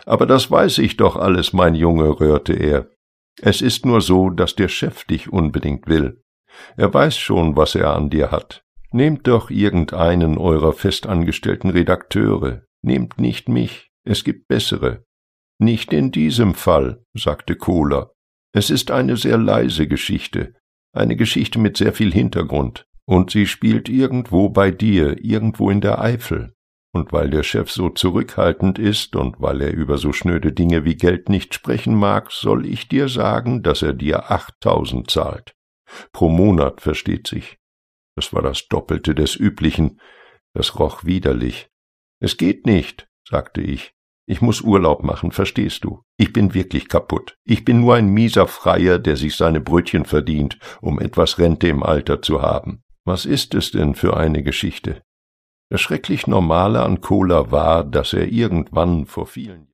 »Aber das weiß ich doch alles, mein Junge«, röhrte er. »Es ist nur so, dass der Chef dich unbedingt will. Er weiß schon, was er an dir hat. Nehmt doch irgendeinen eurer festangestellten Redakteure. Nehmt nicht mich, es gibt bessere.« »Nicht in diesem Fall«, sagte Kohler. »Es ist eine sehr leise Geschichte, eine Geschichte mit sehr viel Hintergrund. Und sie spielt irgendwo bei dir, irgendwo in der Eifel. Und weil der Chef so zurückhaltend ist und weil er über so schnöde Dinge wie Geld nicht sprechen mag, soll ich dir sagen, dass er dir 8.000 zahlt. Pro Monat, versteht sich. Das war das Doppelte des Üblichen. Das roch widerlich. »Es geht nicht«, sagte ich. »Ich muß Urlaub machen, verstehst du? Ich bin wirklich kaputt. Ich bin nur ein mieser Freier, der sich seine Brötchen verdient, um etwas Rente im Alter zu haben. Was ist es denn für eine Geschichte?« Das schrecklich Normale an Kohler war, dass er irgendwann vor vielen